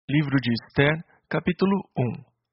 Livro de Esther, capítulo 1.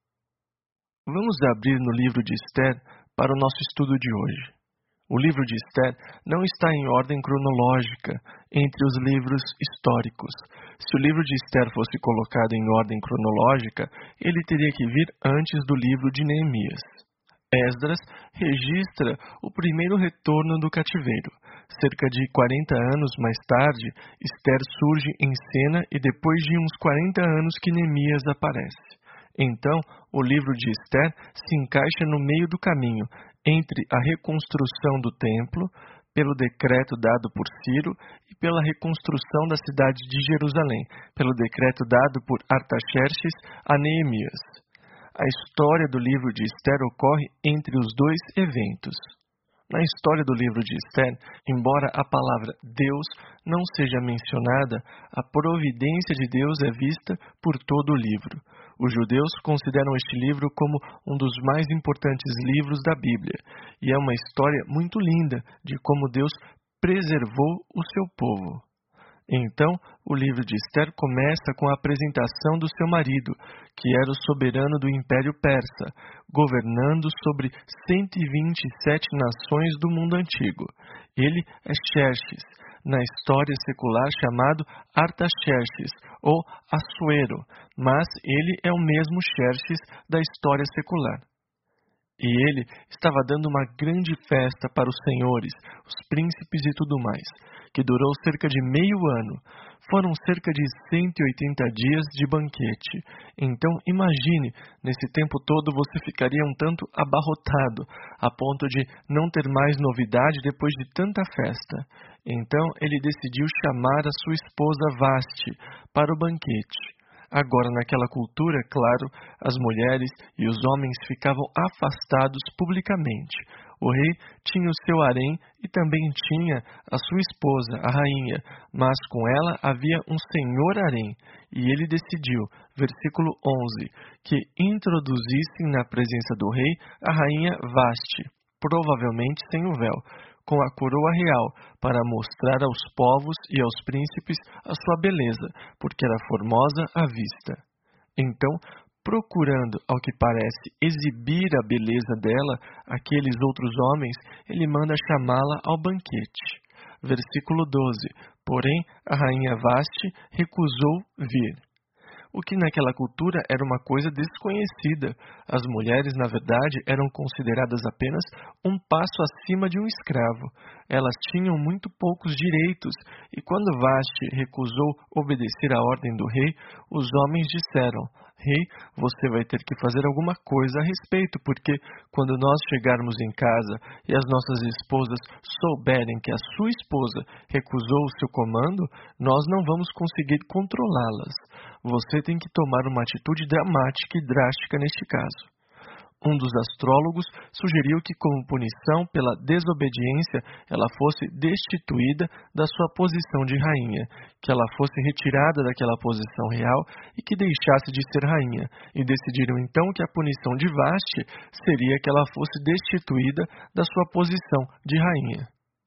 Vamos abrir no livro de Esther para o nosso estudo de hoje. O livro de Esther não está em ordem cronológica entre os livros históricos. Se o livro de Esther fosse colocado em ordem cronológica, ele teria que vir antes do livro de Neemias. Esdras registra o primeiro retorno do cativeiro. Cerca de 40 anos mais tarde, Esther surge em cena e depois de uns 40 anos que Neemias aparece. Então, o livro de Esther se encaixa no meio do caminho entre a reconstrução do templo, pelo decreto dado por Ciro, e pela reconstrução da cidade de Jerusalém, pelo decreto dado por Artaxerxes a Neemias. A história do livro de Esther ocorre entre os dois eventos. Na história do livro de Esther, embora a palavra Deus não seja mencionada, a providência de Deus é vista por todo o livro. Os judeus consideram este livro como um dos mais importantes livros da Bíblia, e é uma história muito linda de como Deus preservou o seu povo. Então, o livro de Esther começa com a apresentação do seu marido, que era o soberano do Império Persa, governando sobre 127 nações do mundo antigo. Ele é Xerxes, na história secular chamado Artaxerxes, ou Assuero, mas ele é o mesmo Xerxes da história secular. E ele estava dando uma grande festa para os senhores, os príncipes e tudo mais, que durou cerca de meio ano. Foram cerca de 180 dias de banquete. Então, imagine, nesse tempo todo você ficaria um tanto abarrotado, a ponto de não ter mais novidade depois de tanta festa. Então, ele decidiu chamar a sua esposa Vasti para o banquete. Agora, naquela cultura, claro, as mulheres e os homens ficavam afastados publicamente. O rei tinha o seu harém e também tinha a sua esposa, a rainha, mas com ela havia um senhor harém, e ele decidiu, versículo 11, que introduzissem na presença do rei a rainha Vasti, provavelmente sem o véu, com a coroa real, para mostrar aos povos e aos príncipes a sua beleza, porque era formosa à vista. Então, procurando, ao que parece, exibir a beleza dela, aqueles outros homens, ele manda chamá-la ao banquete. Versículo 12. Porém, a rainha Vasti recusou vir. O que naquela cultura era uma coisa desconhecida. As mulheres, na verdade, eram consideradas apenas um passo acima de um escravo. Elas tinham muito poucos direitos, e quando Vasti recusou obedecer à ordem do rei, os homens disseram: Rei, você vai ter que fazer alguma coisa a respeito, porque quando nós chegarmos em casa e as nossas esposas souberem que a sua esposa recusou o seu comando, nós não vamos conseguir controlá-las. Você tem que tomar uma atitude dramática e drástica neste caso. Um dos astrólogos sugeriu que, como punição pela desobediência, ela fosse destituída da sua posição de rainha, que ela fosse retirada daquela posição real e que deixasse de ser rainha, e decidiram então que a punição de Vasti seria que ela fosse destituída da sua posição de rainha.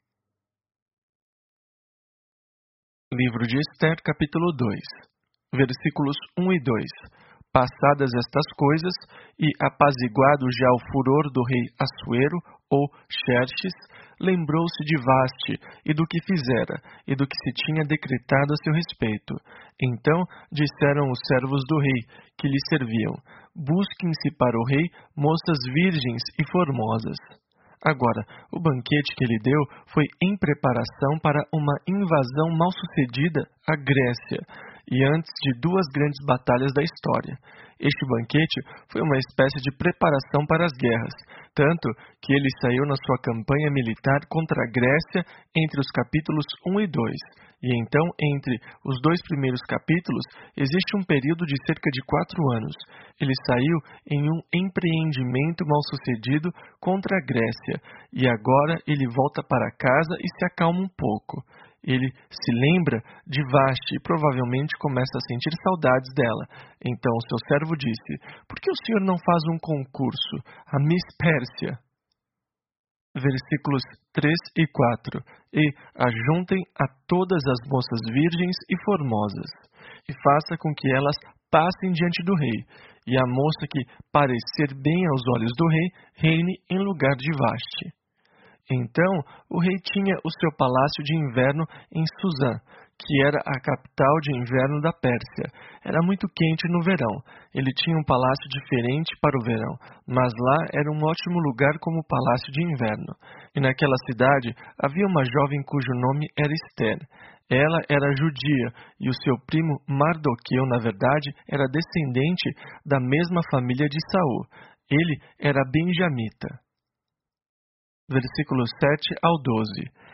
Livro de Esther, capítulo 2, versículos 1 e 2. Passadas estas coisas, e apaziguado já o furor do rei Assuero, ou Xerxes, lembrou-se de Vasti, e do que fizera, e do que se tinha decretado a seu respeito. Então disseram os servos do rei, que lhe serviam: busquem-se para o rei moças virgens e formosas. Agora, o banquete que ele deu foi em preparação para uma invasão mal-sucedida à Grécia, e antes de duas grandes batalhas da história. Este banquete foi uma espécie de preparação para as guerras, tanto que ele saiu na sua campanha militar contra a Grécia entre os capítulos 1 e 2. E então, entre os dois primeiros capítulos, existe um período de cerca de 4 anos. Ele saiu em um empreendimento mal-sucedido contra a Grécia, e agora ele volta para casa e se acalma um pouco. Ele se lembra de Vasti e provavelmente começa a sentir saudades dela. Então o seu servo disse: por que o senhor não faz um concurso? A Miss Pérsia Versículos 3 e 4. E ajuntem a todas as moças virgens e formosas, e faça com que elas passem diante do rei, e a moça que parecer bem aos olhos do rei, reine em lugar de Vaste. Então o rei tinha o seu palácio de inverno em Suzã, que era a capital de inverno da Pérsia. Era muito quente no verão. Ele tinha um palácio diferente para o verão, mas lá era um ótimo lugar como palácio de inverno. E naquela cidade havia uma jovem cujo nome era Ester. Ela era judia, e o seu primo Mardoqueu, na verdade, era descendente da mesma família de Saul. Ele era benjamita. Versículos 7 ao 12.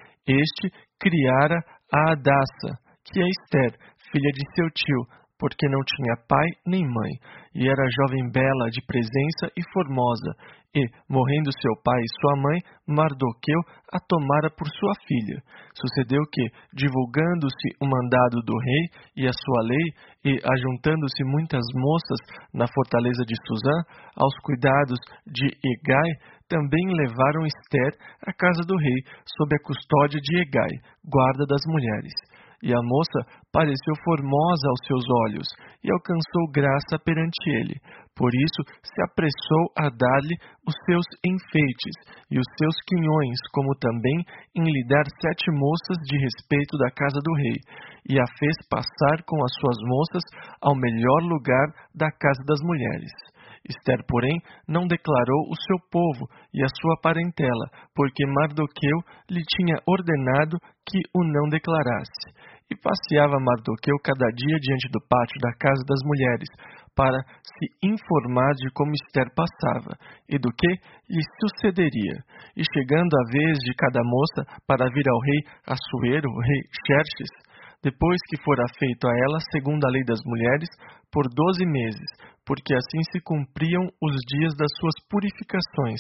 Este criara a Hadassa, que é Ester, filha de seu tio, porque não tinha pai nem mãe, e era jovem bela, de presença e formosa, e, morrendo seu pai e sua mãe, Mardoqueu a tomara por sua filha. Sucedeu que, divulgando-se o mandado do rei e a sua lei, e ajuntando-se muitas moças na fortaleza de Suzã, aos cuidados de Hegai, também levaram Ester à casa do rei, sob a custódia de Hegai, guarda das mulheres. E a moça pareceu formosa aos seus olhos, e alcançou graça perante ele. Por isso se apressou a dar-lhe os seus enfeites e os seus quinhões, como também em lhe dar 7 moças de respeito da casa do rei, e a fez passar com as suas moças ao melhor lugar da casa das mulheres. Ester, porém, não declarou o seu povo e a sua parentela, porque Mardoqueu lhe tinha ordenado que o não declarasse. E passeava Mardoqueu cada dia diante do pátio da casa das mulheres, para se informar de como Ester passava, e do que lhe sucederia. E chegando a vez de cada moça para vir ao rei Assuero, o rei Xerxes, depois que fora feito a ela, segundo a lei das mulheres, por 12 meses, porque assim se cumpriam os dias das suas purificações,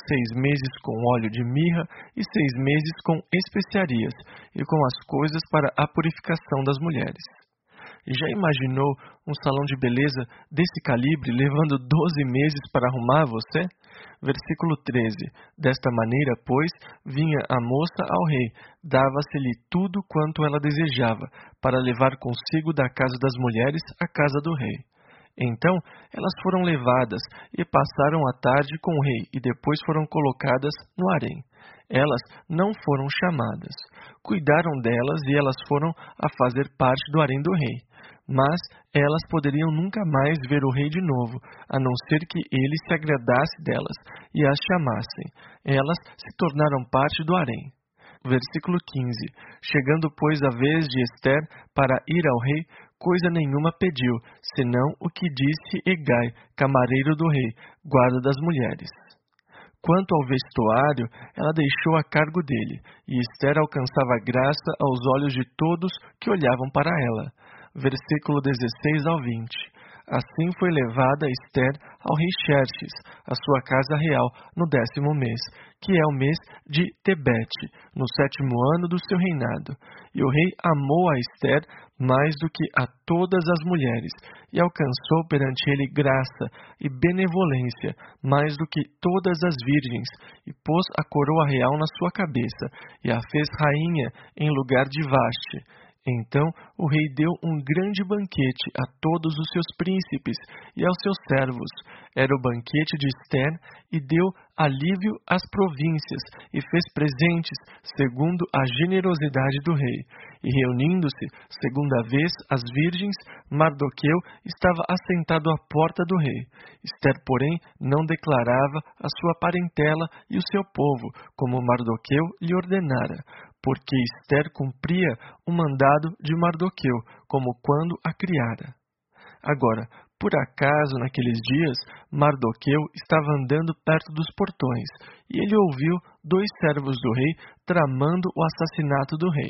6 meses com óleo de mirra e 6 meses com especiarias, e com as coisas para a purificação das mulheres. Já imaginou um salão de beleza desse calibre levando 12 meses para arrumar você? Versículo 13. Desta maneira, pois, vinha a moça ao rei, dava-se-lhe tudo quanto ela desejava, para levar consigo da casa das mulheres à casa do rei. Então elas foram levadas e passaram a tarde com o rei, e depois foram colocadas no harém. Elas não foram chamadas. Cuidaram delas e elas foram a fazer parte do harém do rei. Mas elas poderiam nunca mais ver o rei de novo, a não ser que ele se agradasse delas e as chamassem. Elas se tornaram parte do harém. Versículo 15. Chegando, pois, a vez de Ester para ir ao rei, coisa nenhuma pediu, senão o que disse Hegai, camareiro do rei, guarda das mulheres. Quanto ao vestuário, ela deixou a cargo dele, e Ester alcançava graça aos olhos de todos que olhavam para ela. Versículo 16 ao 20. Assim foi levada Ester ao rei Xerxes, à sua casa real, no 10º mês, que é o mês de Tebete, no 7º ano do seu reinado. E o rei amou a Ester mais do que a todas as mulheres, e alcançou perante ele graça e benevolência mais do que todas as virgens, e pôs a coroa real na sua cabeça, e a fez rainha em lugar de Vaste. Então o rei deu um grande banquete a todos os seus príncipes e aos seus servos. Era o banquete de Ester, e deu alívio às províncias, e fez presentes, segundo a generosidade do rei. E reunindo-se, segunda vez, as virgens, Mardoqueu estava assentado à porta do rei. Ester, porém, não declarava a sua parentela e o seu povo, como Mardoqueu lhe ordenara, porque Ester cumpria o mandado de Mardoqueu, como quando a criara. Agora, por acaso, naqueles dias, Mardoqueu estava andando perto dos portões, e ele ouviu 2 servos do rei tramando o assassinato do rei.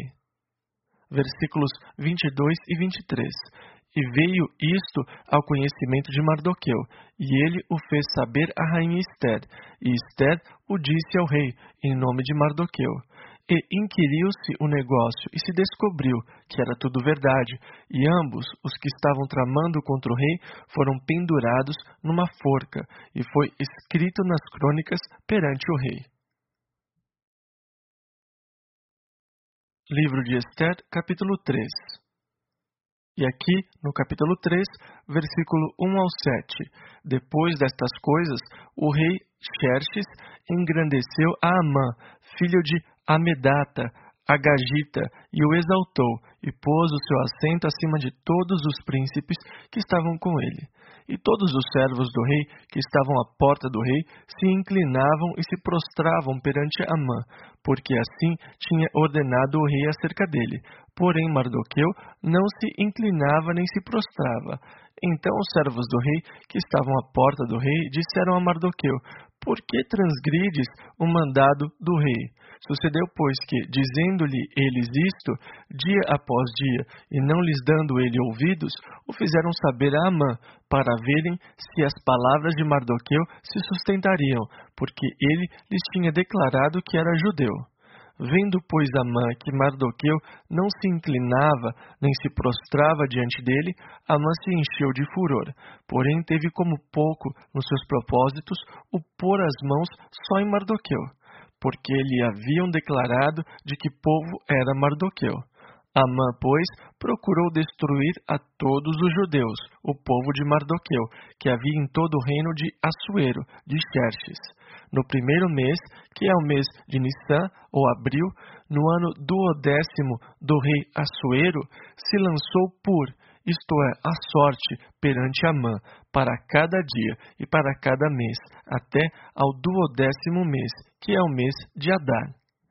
Versículos 22 e 23. E veio isto ao conhecimento de Mardoqueu, e ele o fez saber à rainha Ester, e Ester o disse ao rei, em nome de Mardoqueu. E inquiriu-se o negócio, e se descobriu que era tudo verdade, e ambos, os que estavam tramando contra o rei, foram pendurados numa forca, e foi escrito nas crônicas perante o rei. Livro de Ester, capítulo 3. E aqui, no capítulo 3, versículo 1 ao 7. Depois destas coisas, o rei Xerxes engrandeceu a Amã, filho de Amedata, Agagita, e o exaltou, e pôs o seu assento acima de todos os príncipes que estavam com ele. E todos os servos do rei, que estavam à porta do rei, se inclinavam e se prostravam perante Amã, porque assim tinha ordenado o rei acerca dele. Porém Mardoqueu não se inclinava nem se prostrava. Então os servos do rei, que estavam à porta do rei, disseram a Mardoqueu: Por que transgrides o mandado do rei? Sucedeu, pois, que, dizendo-lhe eles isto, dia após dia, e não lhes dando ele ouvidos, o fizeram saber a Amã, para verem se as palavras de Mardoqueu se sustentariam, porque ele lhes tinha declarado que era judeu. Vendo, pois, Amã que Mardoqueu não se inclinava, nem se prostrava diante dele, Amã se encheu de furor. Porém, teve como pouco nos seus propósitos o pôr as mãos só em Mardoqueu, porque lhe haviam declarado de que povo era Mardoqueu. Amã, pois, procurou destruir a todos os judeus, o povo de Mardoqueu, que havia em todo o reino de Assuero, de Xerxes. No primeiro mês, que é o mês de Nissan, ou abril, no ano 12º do rei Assuero, se lançou isto é, a sorte, perante Amã, para cada dia e para cada mês, até ao 12º mês, que é o mês de Adar.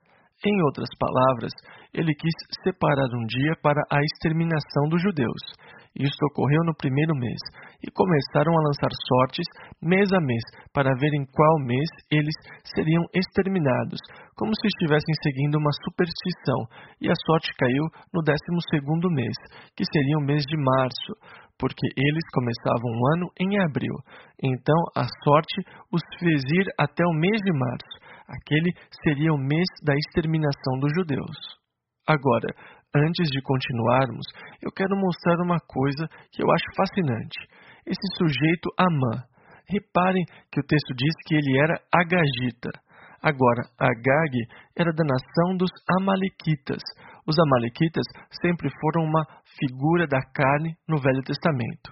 Em outras palavras, ele quis separar um dia para a exterminação dos judeus. Isto ocorreu no primeiro mês, e começaram a lançar sortes mês a mês, para ver em qual mês eles seriam exterminados, como se estivessem seguindo uma superstição, e a sorte caiu no 12º mês, que seria o mês de março, porque eles começavam o ano em abril. Então a sorte os fez ir até o mês de março. Aquele seria o mês da exterminação dos judeus. Agora, antes de continuarmos, eu quero mostrar uma coisa que eu acho fascinante. Esse sujeito Amã. Reparem que o texto diz que ele era agagita. Agora, Agag era da nação dos Amalequitas. Os Amalequitas sempre foram uma figura da carne no Velho Testamento.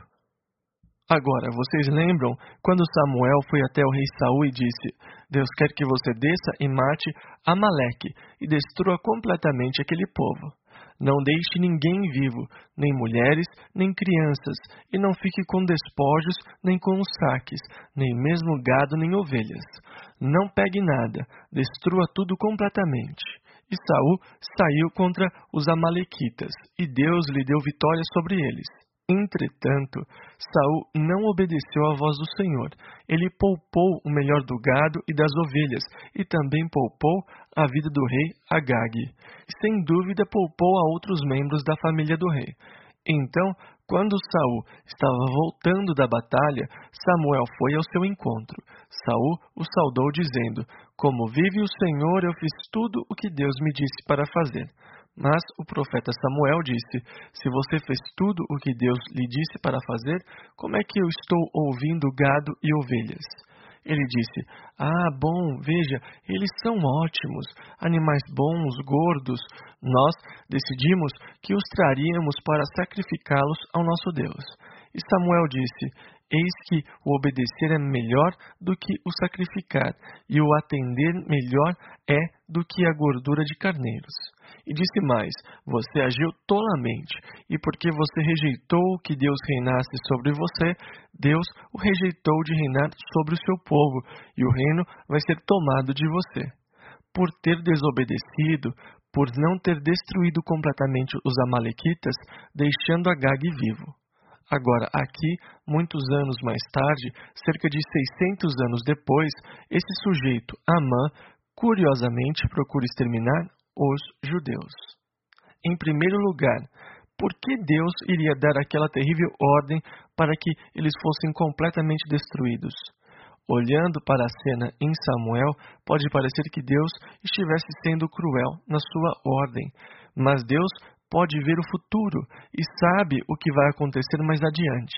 Agora, vocês lembram quando Samuel foi até o rei Saul e disse: Deus quer que você desça e mate Amaleque e destrua completamente aquele povo. Não deixe ninguém vivo, nem mulheres, nem crianças, e não fique com despojos, nem com os saques, nem mesmo gado, nem ovelhas. Não pegue nada, destrua tudo completamente. E Saul saiu contra os Amalequitas, e Deus lhe deu vitória sobre eles. Entretanto, Saul não obedeceu à voz do Senhor. Ele poupou o melhor do gado e das ovelhas, e também poupou a vida do rei Agag. Sem dúvida, poupou a outros membros da família do rei. Então, quando Saul estava voltando da batalha, Samuel foi ao seu encontro. Saul o saudou dizendo: Como vive o Senhor, eu fiz tudo o que Deus me disse para fazer. Mas o profeta Samuel disse: Se você fez tudo o que Deus lhe disse para fazer, como é que eu estou ouvindo gado e ovelhas? Ele disse: bom, veja, eles são ótimos, animais bons, gordos. Nós decidimos que os traríamos para sacrificá-los ao nosso Deus. E Samuel disse: Eis que o obedecer é melhor do que o sacrificar, e o atender melhor é do que a gordura de carneiros. E disse mais: Você agiu tolamente, e porque você rejeitou que Deus reinasse sobre você, Deus o rejeitou de reinar sobre o seu povo, e o reino vai ser tomado de você. Por ter desobedecido, por não ter destruído completamente os Amalequitas, deixando Agag vivo. Agora, aqui, muitos anos mais tarde, cerca de 600 anos depois, esse sujeito, Amã, curiosamente procura exterminar os judeus. Em primeiro lugar, por que Deus iria dar aquela terrível ordem para que eles fossem completamente destruídos? Olhando para a cena em Samuel, pode parecer que Deus estivesse sendo cruel na sua ordem, mas Deus pode ver o futuro e sabe o que vai acontecer mais adiante.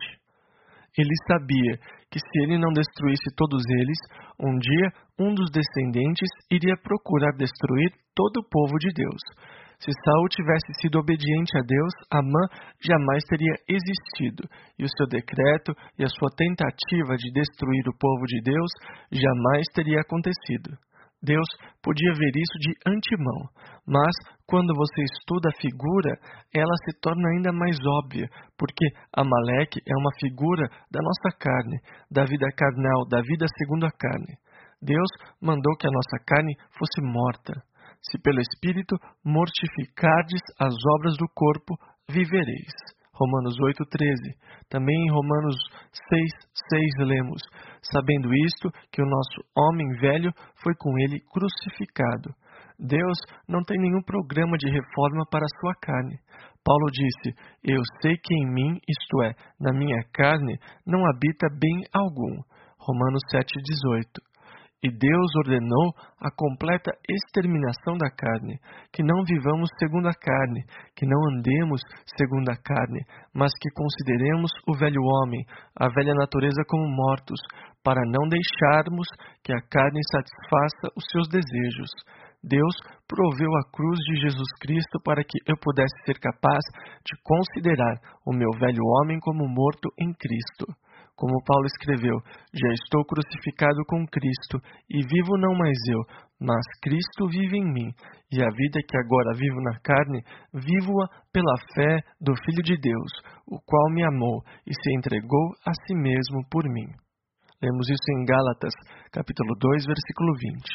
Ele sabia que se ele não destruísse todos eles, um dia um dos descendentes iria procurar destruir todo o povo de Deus. Se Saul tivesse sido obediente a Deus, Amã jamais teria existido, e o seu decreto e a sua tentativa de destruir o povo de Deus jamais teria acontecido. Deus podia ver isso de antemão, mas quando você estuda a figura, ela se torna ainda mais óbvia, porque Amaleque é uma figura da nossa carne, da vida carnal, da vida segundo a carne. Deus mandou que a nossa carne fosse morta. Se pelo Espírito mortificardes as obras do corpo, vivereis. Romanos 8,13. Também em Romanos 6,6 lemos: sabendo isto, que o nosso homem velho foi com ele crucificado. Deus não tem nenhum programa de reforma para a sua carne. Paulo disse: eu sei que em mim, isto é, na minha carne, não habita bem algum. Romanos 7,18. E Deus ordenou a completa exterminação da carne, que não vivamos segundo a carne, que não andemos segundo a carne, mas que consideremos o velho homem, a velha natureza como mortos, para não deixarmos que a carne satisfaça os seus desejos. Deus proveu a cruz de Jesus Cristo para que eu pudesse ser capaz de considerar o meu velho homem como morto em Cristo. Como Paulo escreveu: já estou crucificado com Cristo, e vivo não mais eu, mas Cristo vive em mim, e a vida que agora vivo na carne, vivo-a pela fé do Filho de Deus, o qual me amou e se entregou a si mesmo por mim. Lemos isso em Gálatas, capítulo 2, versículo 20.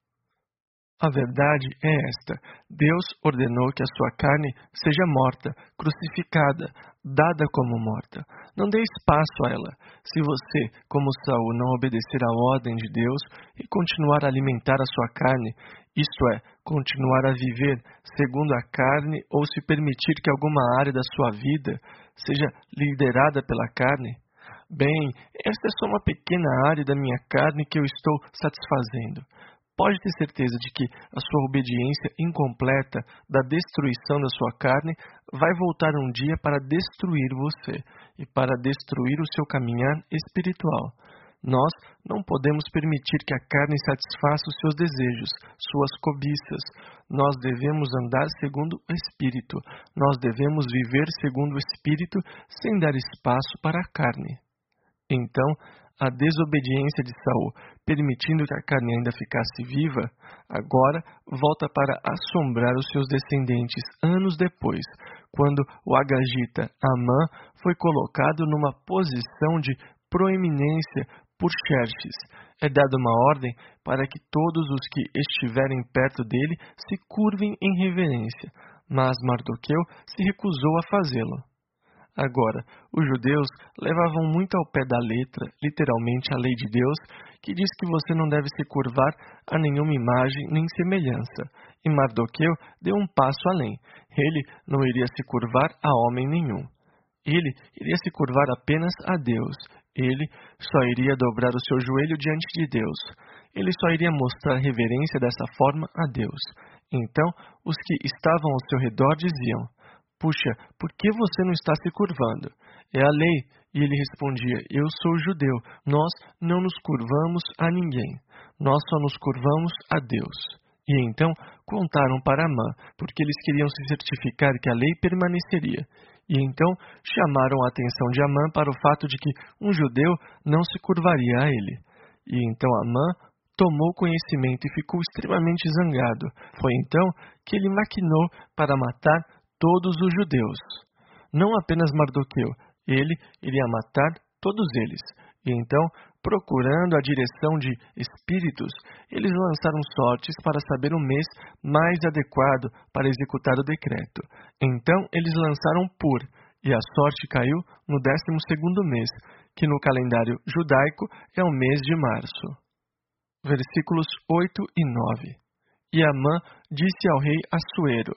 A verdade é esta: Deus ordenou que a sua carne seja morta, crucificada, dada como morta. Não dê espaço a ela. Se você, como Saul, não obedecer à ordem de Deus e continuar a alimentar a sua carne, isto é, continuar a viver segundo a carne, ou se permitir que alguma área da sua vida seja liderada pela carne, bem, esta é só uma pequena área da minha carne que eu estou satisfazendo. Pode ter certeza de que a sua obediência incompleta da destruição da sua carne vai voltar um dia para destruir você e para destruir o seu caminhar espiritual. Nós não podemos permitir que a carne satisfaça os seus desejos, suas cobiças. Nós devemos andar segundo o Espírito. Nós devemos viver segundo o Espírito sem dar espaço para a carne. Então, a desobediência de Saul, permitindo que a carne ainda ficasse viva, agora volta para assombrar os seus descendentes anos depois, quando o agagita Amã foi colocado numa posição de proeminência por Xerxes. É dada uma ordem para que todos os que estiverem perto dele se curvem em reverência, mas Mardoqueu se recusou a fazê-lo. Agora, os judeus levavam muito ao pé da letra, literalmente a lei de Deus, que diz que você não deve se curvar a nenhuma imagem nem semelhança. E Mardoqueu deu um passo além. Ele não iria se curvar a homem nenhum. Ele iria se curvar apenas a Deus. Ele só iria dobrar o seu joelho diante de Deus. Ele só iria mostrar reverência dessa forma a Deus. Então, os que estavam ao seu redor diziam: puxa, por que você não está se curvando? É a lei. E ele respondia: eu sou judeu, nós não nos curvamos a ninguém, nós só nos curvamos a Deus. E então contaram para Amã, porque eles queriam se certificar que a lei permaneceria. E então chamaram a atenção de Amã para o fato de que um judeu não se curvaria a ele. E então Amã tomou conhecimento e ficou extremamente zangado. Foi então que ele maquinou para matar todos os judeus. Não apenas Mardoqueu, ele iria matar todos eles. E então, procurando a direção de espíritos, eles lançaram sortes para saber o mês mais adequado para executar o decreto. Então, eles lançaram Pur, e a sorte caiu no 12º mês, que no calendário judaico é o mês de março. Versículos 8 e 9. E Amã disse ao rei Assuero: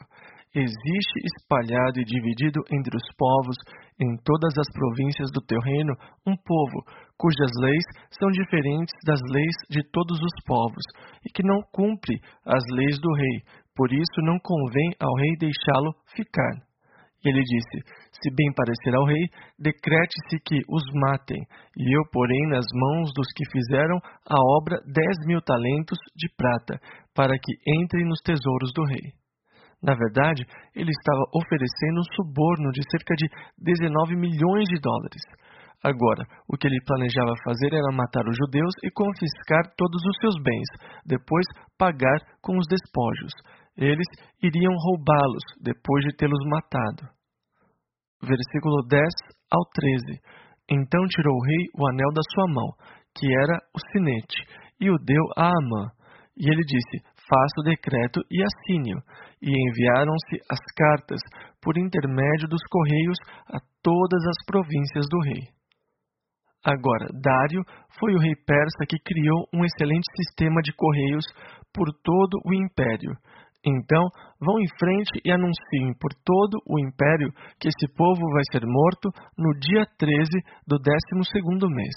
existe espalhado e dividido entre os povos, em todas as províncias do teu reino, um povo, cujas leis são diferentes das leis de todos os povos, e que não cumpre as leis do rei, por isso não convém ao rei deixá-lo ficar. E ele disse: se bem parecer ao rei, decrete-se que os matem, e eu porei nas mãos dos que fizeram a obra 10.000 talentos de prata, para que entrem nos tesouros do rei. Na verdade, ele estava oferecendo um suborno de cerca de 19 milhões de dólares. Agora, o que ele planejava fazer era matar os judeus e confiscar todos os seus bens, depois pagar com os despojos. Eles iriam roubá-los depois de tê-los matado. Versículo 10 ao 13. Então tirou o rei o anel da sua mão, que era o sinete, e o deu a Amã. E ele disse: faça o decreto e assine-o. E enviaram-se as cartas por intermédio dos correios a todas as províncias do rei. Agora, Dário foi o rei persa que criou um excelente sistema de correios por todo o império. Então, vão em frente e anunciem por todo o império que esse povo vai ser morto no dia 13 do 12º mês.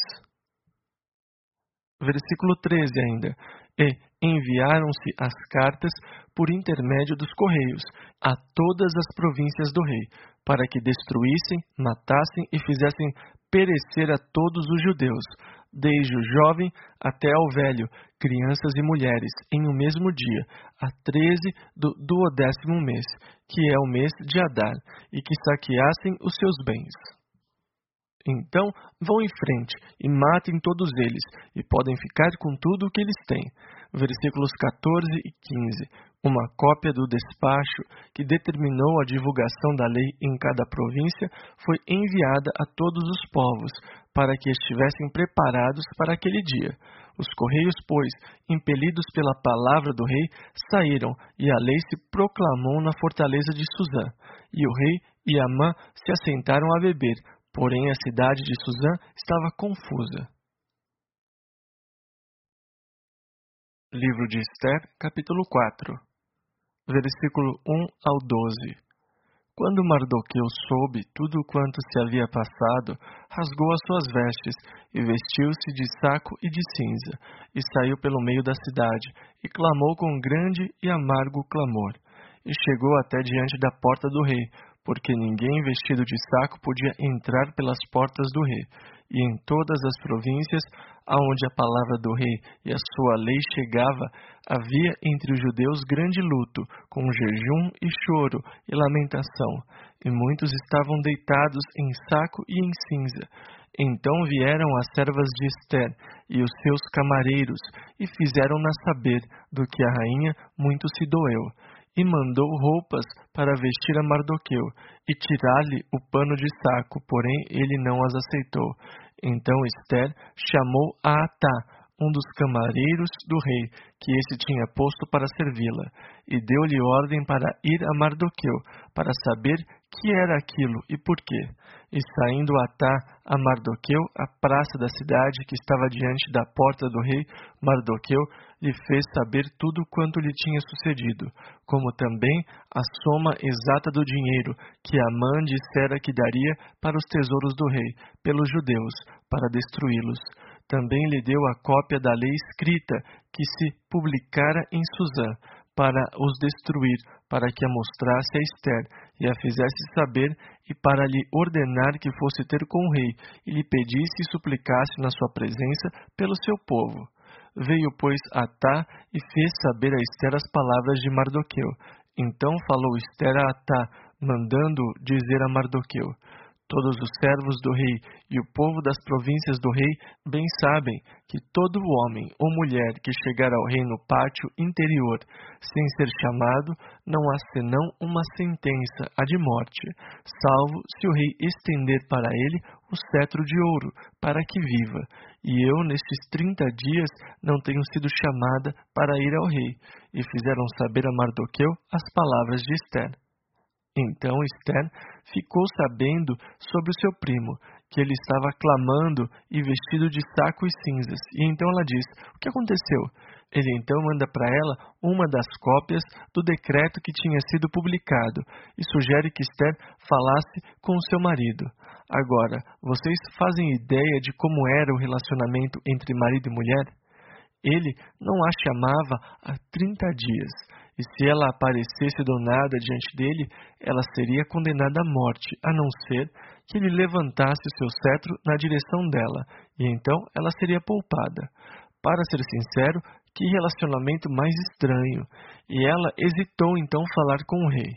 Versículo 13 ainda. E enviaram-se as cartas por intermédio dos correios a todas as províncias do rei, para que destruíssem, matassem e fizessem perecer a todos os judeus, desde o jovem até ao velho, crianças e mulheres, em um mesmo dia, a 13 do 12º mês, que é o mês de Adar, e que saqueassem os seus bens. Então vão em frente e matem todos eles, e podem ficar com tudo o que eles têm. Versículos 14 e 15. Uma cópia do despacho que determinou a divulgação da lei em cada província foi enviada a todos os povos, para que estivessem preparados para aquele dia. Os correios, pois, impelidos pela palavra do rei, saíram, e a lei se proclamou na fortaleza de Suzã. E o rei e Amã se assentaram a beber, porém a cidade de Suzã estava confusa. Livro de Ester, capítulo 4. Versículo 1 ao 12. Quando Mardoqueu soube tudo quanto se havia passado, rasgou as suas vestes, e vestiu-se de saco e de cinza, e saiu pelo meio da cidade, e clamou com grande e amargo clamor. E chegou até diante da porta do rei, porque ninguém vestido de saco podia entrar pelas portas do rei. E em todas as províncias, aonde a palavra do rei e a sua lei chegava, havia entre os judeus grande luto, com jejum e choro e lamentação, e muitos estavam deitados em saco e em cinza. Então vieram as servas de Ester e os seus camareiros, e fizeram-na saber do que a rainha muito se doeu, e mandou roupas para vestir a Mardoqueu, e tirar-lhe o pano de saco, porém ele não as aceitou. Então Ester chamou a Atá, um dos camareiros do rei, que esse tinha posto para servi-la, e deu-lhe ordem para ir a Mardoqueu, para saber que era aquilo e por quê. E saindo Atá a Mardoqueu, à praça da cidade que estava diante da porta do rei, Mardoqueu lhe fez saber tudo quanto lhe tinha sucedido, como também a soma exata do dinheiro que Amã dissera que daria para os tesouros do rei, pelos judeus, para destruí-los. Também lhe deu a cópia da lei escrita, que se publicara em Suzã, para os destruir, para que a mostrasse a Ester, e a fizesse saber, e para lhe ordenar que fosse ter com o rei, e lhe pedisse e suplicasse na sua presença pelo seu povo. Veio, pois, Atá, e fez saber a Ester as palavras de Mardoqueu. Então falou Ester a Atá, mandando dizer a Mardoqueu: todos os servos do rei e o povo das províncias do rei bem sabem que todo homem ou mulher que chegar ao rei no pátio interior, sem ser chamado, não há senão uma sentença, a de morte, salvo se o rei estender para ele o cetro de ouro, para que viva. E eu, nestes 30 dias, não tenho sido chamada para ir ao rei. E fizeram saber a Mardoqueu as palavras de Ester. Então Ester ficou sabendo sobre o seu primo, que ele estava clamando e vestido de saco e cinzas. E então ela diz: o que aconteceu? Ele então manda para ela uma das cópias do decreto que tinha sido publicado e sugere que Ester falasse com o seu marido. Agora, vocês fazem ideia de como era o relacionamento entre marido e mulher? Ele não a chamava há 30 dias. E se ela aparecesse do nada diante dele, ela seria condenada à morte, a não ser que ele levantasse o seu cetro na direção dela, e então ela seria poupada. Para ser sincero, Que relacionamento mais estranho! E ela hesitou então falar com o rei.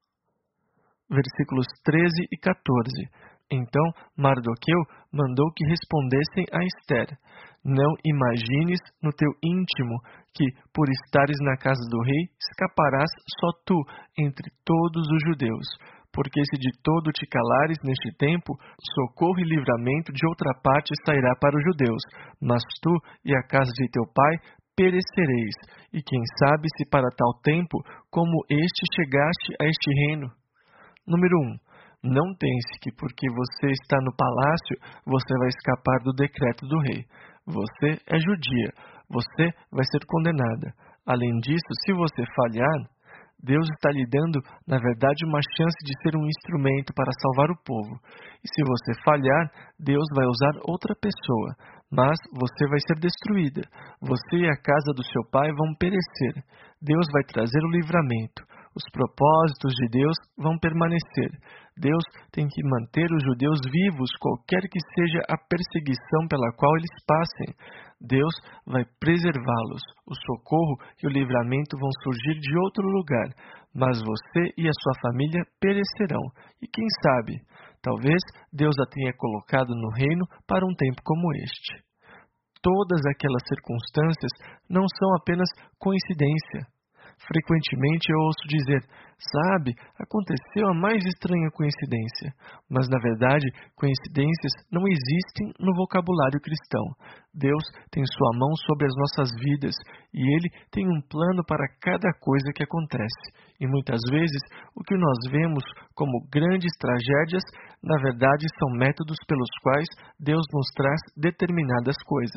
Versículos 13 e 14. Então Mardoqueu mandou que respondessem a Ester: Não imagines no teu íntimo que, por estares na casa do rei, escaparás só tu entre todos os judeus. Porque se de todo te calares neste tempo, socorro e livramento de outra parte sairá para os judeus, mas tu e a casa de teu pai perecereis, e quem sabe se para tal tempo como este chegaste a este reino. Número 1. Não pense que porque você está no palácio, você vai escapar do decreto do rei. Você é judia, você vai ser condenada. Além disso, se você falhar, Deus está lhe dando, na verdade, uma chance de ser um instrumento para salvar o povo. E se você falhar, Deus vai usar outra pessoa, mas você vai ser destruída. Você e a casa do seu pai vão perecer. Deus vai trazer o livramento. Os propósitos de Deus vão permanecer. Deus tem que manter os judeus vivos, qualquer que seja a perseguição pela qual eles passem. Deus vai preservá-los. O socorro e o livramento vão surgir de outro lugar, mas você e a sua família perecerão. E quem sabe, talvez Deus a tenha colocado no reino para um tempo como este. Todas aquelas circunstâncias não são apenas coincidência. Frequentemente eu ouço dizer, sabe, aconteceu a mais estranha coincidência. Mas, na verdade, coincidências não existem no vocabulário cristão. Deus tem sua mão sobre as nossas vidas e Ele tem um plano para cada coisa que acontece. E muitas vezes, o que nós vemos como grandes tragédias, na verdade, são métodos pelos quais Deus nos traz determinadas coisas.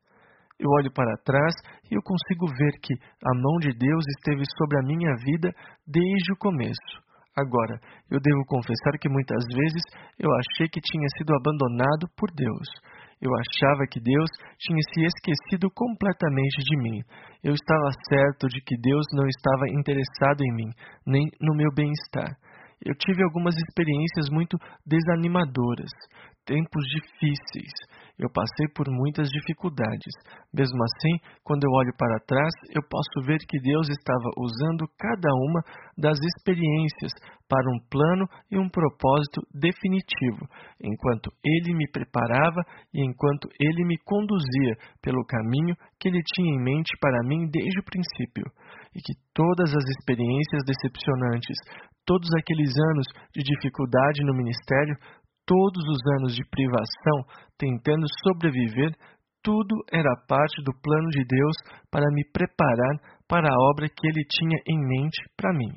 Eu olho para trás e eu consigo ver que a mão de Deus esteve sobre a minha vida desde o começo. Agora, eu devo confessar que muitas vezes eu achei que tinha sido abandonado por Deus. Eu achava que Deus tinha se esquecido completamente de mim. Eu estava certo de que Deus não estava interessado em mim, nem no meu bem-estar. Eu tive algumas experiências muito desanimadoras, tempos difíceis. Eu passei por muitas dificuldades. Mesmo assim, quando eu olho para trás, eu posso ver que Deus estava usando cada uma das experiências para um plano e um propósito definitivo, enquanto Ele me preparava e enquanto Ele me conduzia pelo caminho que Ele tinha em mente para mim desde o princípio. E que todas as experiências decepcionantes, todos aqueles anos de dificuldade no ministério, todos os anos de privação, tentando sobreviver, tudo era parte do plano de Deus para me preparar para a obra que Ele tinha em mente para mim.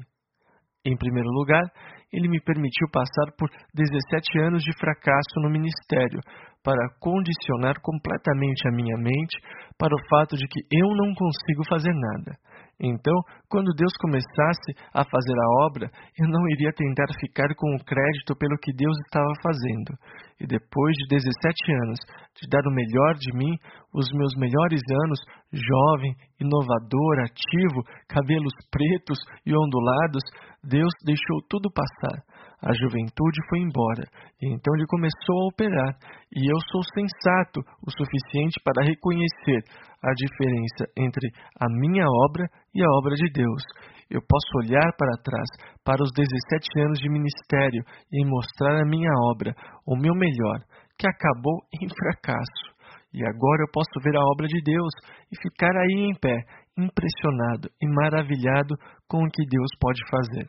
Em primeiro lugar, Ele me permitiu passar por 17 anos de fracasso no ministério, para condicionar completamente a minha mente para o fato de que eu não consigo fazer nada. Então, quando Deus começasse a fazer a obra, eu não iria tentar ficar com o crédito pelo que Deus estava fazendo. E depois de 17 anos de dar o melhor de mim, os meus melhores anos, jovem, inovador, ativo, cabelos pretos e ondulados, Deus deixou tudo passar. A juventude foi embora, e então Ele começou a operar, e eu sou sensato o suficiente para reconhecer a diferença entre a minha obra e a obra de Deus. Eu posso olhar para trás, para os 17 anos de ministério, e mostrar a minha obra, o meu melhor, que acabou em fracasso. E agora eu posso ver a obra de Deus e ficar aí em pé, impressionado e maravilhado com o que Deus pode fazer.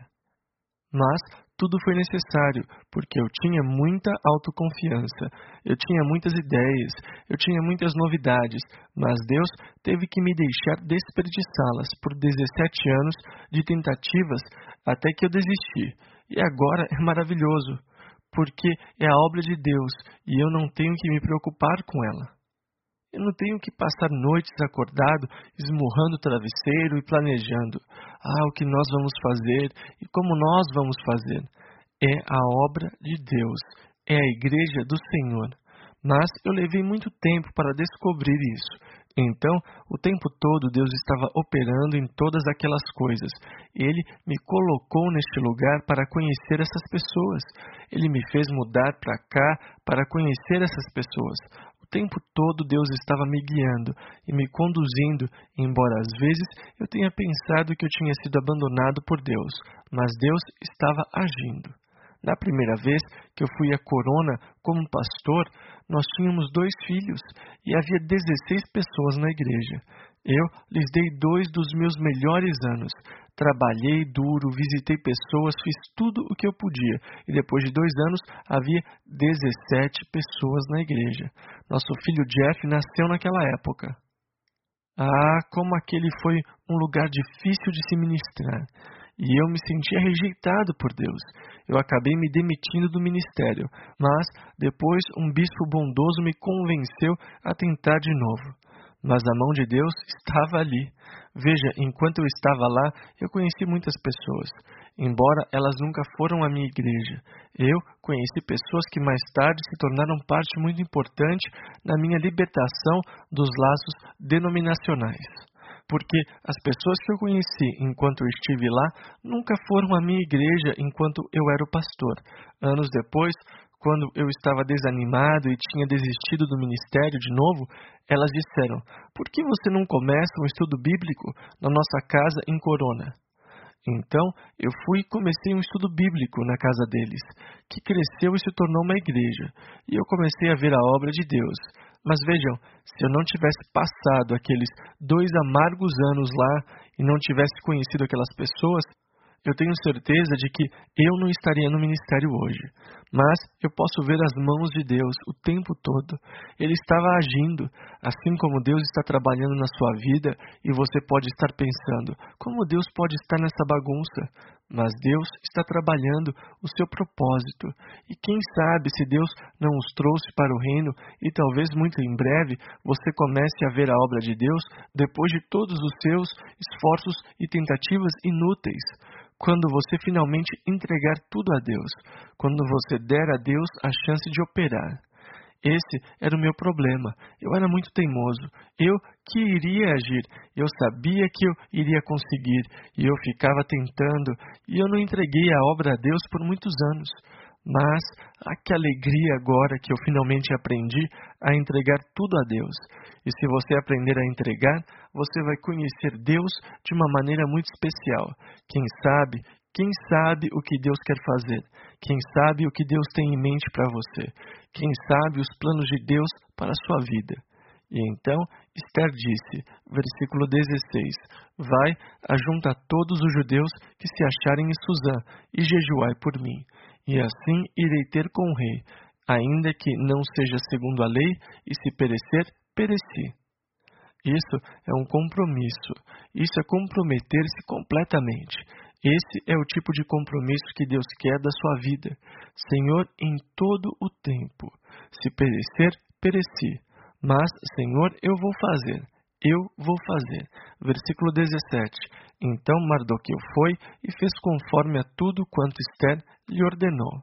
Mas tudo foi necessário, porque eu tinha muita autoconfiança, eu tinha muitas ideias, eu tinha muitas novidades, mas Deus teve que me deixar desperdiçá-las por 17 anos de tentativas até que eu desisti. E agora é maravilhoso, porque é a obra de Deus e eu não tenho que me preocupar com ela. Eu não tenho que passar noites acordado, esmurrando o travesseiro e planejando. O que nós vamos fazer e como nós vamos fazer. É a obra de Deus, é a igreja do Senhor. Mas eu levei muito tempo para descobrir isso. Então, o tempo todo Deus estava operando em todas aquelas coisas. Ele me colocou neste lugar para conhecer essas pessoas. Ele me fez mudar para cá para conhecer essas pessoas. O O tempo todo Deus estava me guiando e me conduzindo, embora às vezes eu tenha pensado que eu tinha sido abandonado por Deus, mas Deus estava agindo. Na primeira vez que eu fui a Corona como pastor, nós tínhamos 2 filhos e havia 16 pessoas na igreja. Eu lhes dei 2 dos meus melhores anos. Trabalhei duro, visitei pessoas, fiz tudo o que eu podia. E depois de 2 anos, havia 17 pessoas na igreja. Nosso filho Jeff nasceu naquela época. Ah, como aquele foi um lugar difícil de se ministrar. E eu me sentia rejeitado por Deus. Eu acabei me demitindo do ministério, mas depois um bispo bondoso me convenceu a tentar de novo. Mas a mão de Deus estava ali. Veja, enquanto eu estava lá, eu conheci muitas pessoas, embora elas nunca foram à minha igreja. Eu conheci pessoas que mais tarde se tornaram parte muito importante na minha libertação dos laços denominacionais. Porque as pessoas que eu conheci enquanto eu estive lá nunca foram à minha igreja enquanto eu era o pastor. Anos depois, quando eu estava desanimado e tinha desistido do ministério de novo, elas disseram: "Por que você não começa um estudo bíblico na nossa casa em Corona?" Então, eu fui e comecei um estudo bíblico na casa deles, que cresceu e se tornou uma igreja, e eu comecei a ver a obra de Deus. Mas vejam, se eu não tivesse passado aqueles 2 amargos anos lá e não tivesse conhecido aquelas pessoas, eu tenho certeza de que eu não estaria no ministério hoje. Mas eu posso ver as mãos de Deus o tempo todo. Ele estava agindo, assim como Deus está trabalhando na sua vida, e você pode estar pensando: como Deus pode estar nessa bagunça? Mas Deus está trabalhando o seu propósito. E quem sabe se Deus não os trouxe para o reino e talvez muito em breve você comece a ver a obra de Deus depois de todos os seus esforços e tentativas inúteis. Quando você finalmente entregar tudo a Deus, quando você der a Deus a chance de operar. Esse era o meu problema. Eu era muito teimoso. Eu que iria agir. Eu sabia que eu iria conseguir. E eu ficava tentando. E eu não entreguei a obra a Deus por muitos anos. Mas, que alegria agora que eu finalmente aprendi a entregar tudo a Deus. E se você aprender a entregar, você vai conhecer Deus de uma maneira muito especial. Quem sabe o que Deus quer fazer? Quem sabe o que Deus tem em mente para você? Quem sabe os planos de Deus para a sua vida? E então Esther disse, versículo 16, vai, ajunta todos os judeus que se acharem em Susã, e jejuai por mim. E assim irei ter com o rei, ainda que não seja segundo a lei, e se perecer, pereci. Isso é um compromisso. Isso é comprometer-se completamente. Esse é o tipo de compromisso que Deus quer da sua vida. Senhor, em todo o tempo. Se perecer, pereci. Mas, Senhor, eu vou fazer. Eu vou fazer. Versículo 17. Então Mardoqueu foi e fez conforme a tudo quanto Esther lhe ordenou.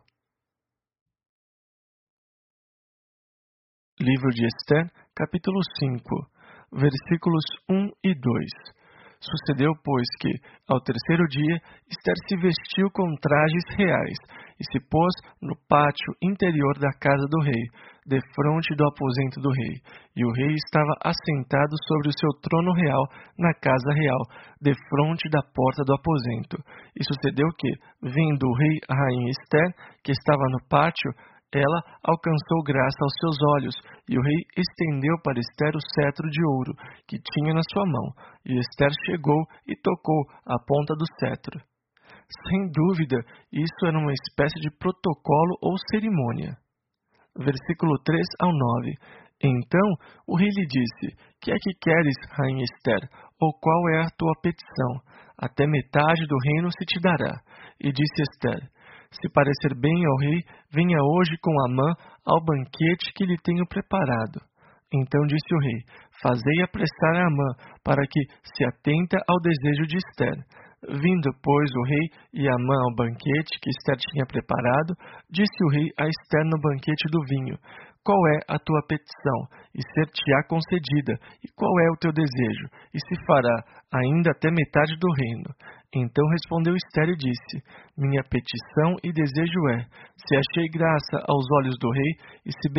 Livro de Esther, capítulo 5, versículos 1 e 2. Sucedeu, pois, que, ao terceiro dia, Esther se vestiu com trajes reais e se pôs no pátio interior da casa do rei, defronte do aposento do rei. E o rei estava assentado sobre o seu trono real na casa real, defronte da porta do aposento. E sucedeu que, vendo o rei a rainha Esther, que estava no pátio, ela alcançou graça aos seus olhos, e o rei estendeu para Esther o cetro de ouro que tinha na sua mão, e Esther chegou e tocou a ponta do cetro. Sem dúvida, isso era uma espécie de protocolo ou cerimônia. Versículo 3 ao 9. Então o rei lhe disse, que é que queres, rainha Esther, ou qual é a tua petição? Até metade do reino se te dará. E disse Esther, se parecer bem ao rei, venha hoje com Amã ao banquete que lhe tenho preparado. Então disse o rei, fazei apressar a Amã, para que se atenta ao desejo de Esther. Vindo, pois, o rei e Amã ao banquete que Esther tinha preparado, disse o rei a Esther no banquete do vinho, qual é a tua petição, e ser-te-á concedida, e qual é o teu desejo, e se fará ainda até metade do reino. Então respondeu Esther e disse, minha petição e desejo é, se achei graça aos olhos do rei, e se bem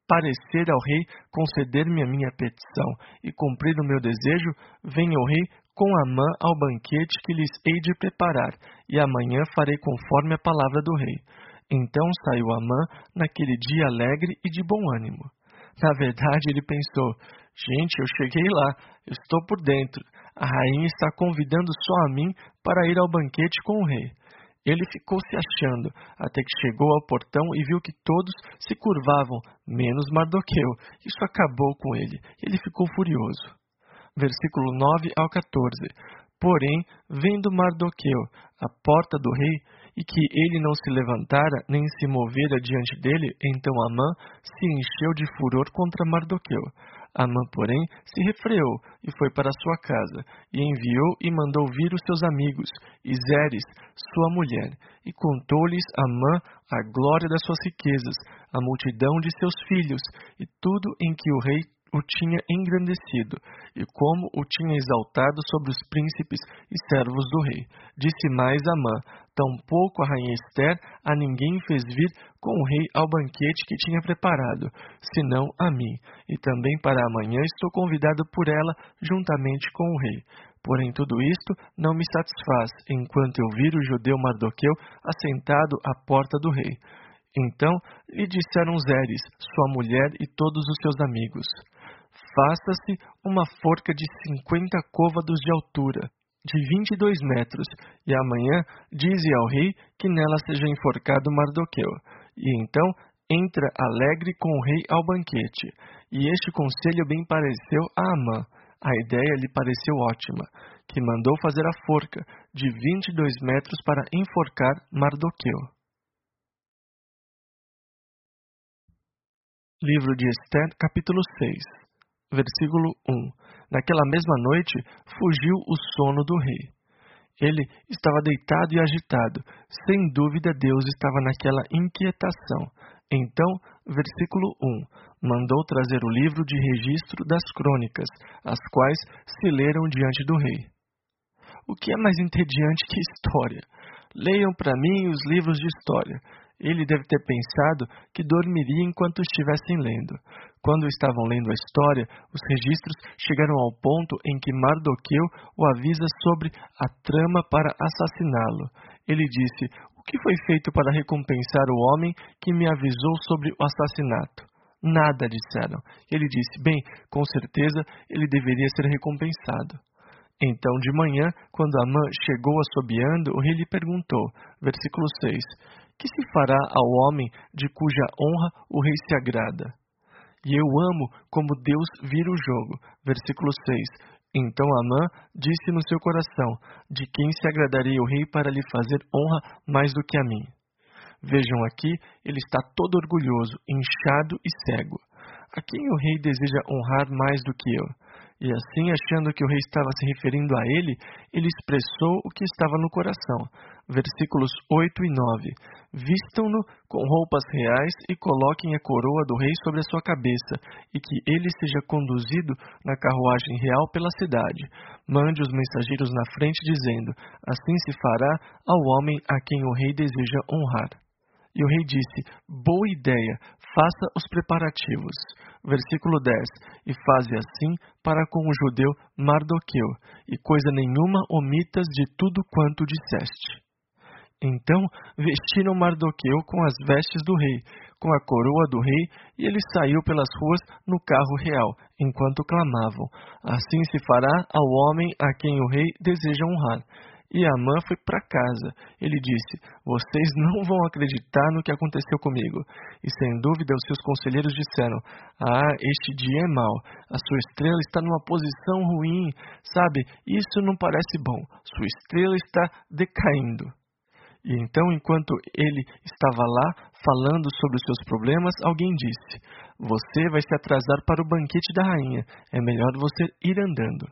parecer ao rei conceder-me a minha petição e cumprir o meu desejo, venha o rei com Amã ao banquete que lhes hei de preparar, e amanhã farei conforme a palavra do rei. Então saiu Amã naquele dia alegre e de bom ânimo. Na verdade, ele pensou: gente, eu cheguei lá, eu estou por dentro. A rainha está convidando só a mim para ir ao banquete com o rei. Ele ficou se achando, até que chegou ao portão e viu que todos se curvavam, menos Mardoqueu. Isso acabou com ele. Ele ficou furioso. Versículo 9 ao 14. Porém, vendo Mardoqueu a porta do rei, e que ele não se levantara, nem se movera diante dele, então Amã se encheu de furor contra Mardoqueu. Amã, porém, se refreou e foi para sua casa, e enviou e mandou vir os seus amigos, e Zeres, sua mulher, e contou-lhes Amã a glória das suas riquezas, a multidão de seus filhos, e tudo em que o rei o tinha engrandecido, e como o tinha exaltado sobre os príncipes e servos do rei. Disse mais Amã: tampouco a rainha Ester a ninguém fez vir com o rei ao banquete que tinha preparado, senão a mim, e também para amanhã estou convidado por ela juntamente com o rei. Porém tudo isto não me satisfaz, enquanto eu vir o judeu Mardoqueu assentado à porta do rei. Então lhe disseram Zeres, sua mulher e todos os seus amigos: faça-se uma forca de 50 côvados de altura, de 22 metros, e amanhã dize ao rei que nela seja enforcado Mardoqueu. E então entra alegre com o rei ao banquete. E este conselho bem pareceu a Amã. A ideia lhe pareceu ótima, que mandou fazer a forca de 22 metros para enforcar Mardoqueu. Livro de Ester, capítulo 6, versículo 1. Naquela mesma noite, fugiu o sono do rei. Ele estava deitado e agitado. Sem dúvida, Deus estava naquela inquietação. Então, versículo 1. Mandou trazer o livro de registro das crônicas, as quais se leram diante do rei. O que é mais entediante que história? Leiam para mim os livros de história. Ele deve ter pensado que dormiria enquanto estivessem lendo. Quando estavam lendo a história, os registros chegaram ao ponto em que Mardoqueu o avisa sobre a trama para assassiná-lo. Ele disse: o que foi feito para recompensar o homem que me avisou sobre o assassinato? Nada, disseram. Ele disse: bem, com certeza ele deveria ser recompensado. Então, de manhã, quando Amã chegou assobiando, o rei lhe perguntou, versículo 6, que se fará ao homem de cuja honra o rei se agrada? E eu amo como Deus vira o jogo. Versículo 6. Então Amã disse no seu coração, de quem se agradaria o rei para lhe fazer honra mais do que a mim? Vejam aqui, ele está todo orgulhoso, inchado e cego. A quem o rei deseja honrar mais do que eu? E assim, achando que o rei estava se referindo a ele, ele expressou o que estava no coração. Versículos 8 e 9. Vistam-no com roupas reais e coloquem a coroa do rei sobre a sua cabeça, e que ele seja conduzido na carruagem real pela cidade. Mande os mensageiros na frente, dizendo, assim se fará ao homem a quem o rei deseja honrar. E o rei disse, boa ideia, faça os preparativos. Versículo 10. E faze assim para com o judeu Mardoqueu, e coisa nenhuma omitas de tudo quanto disseste. Então vestiram Mardoqueu com as vestes do rei, com a coroa do rei, e ele saiu pelas ruas no carro real, enquanto clamavam, assim se fará ao homem a quem o rei deseja honrar. E Amã foi para casa. Ele disse, vocês não vão acreditar no que aconteceu comigo. E sem dúvida os seus conselheiros disseram, este dia é mau. A sua estrela está numa posição ruim. Sabe, isso não parece bom. Sua estrela está decaindo. E então, enquanto ele estava lá, falando sobre os seus problemas, alguém disse, você vai se atrasar para o banquete da rainha. É melhor você ir andando.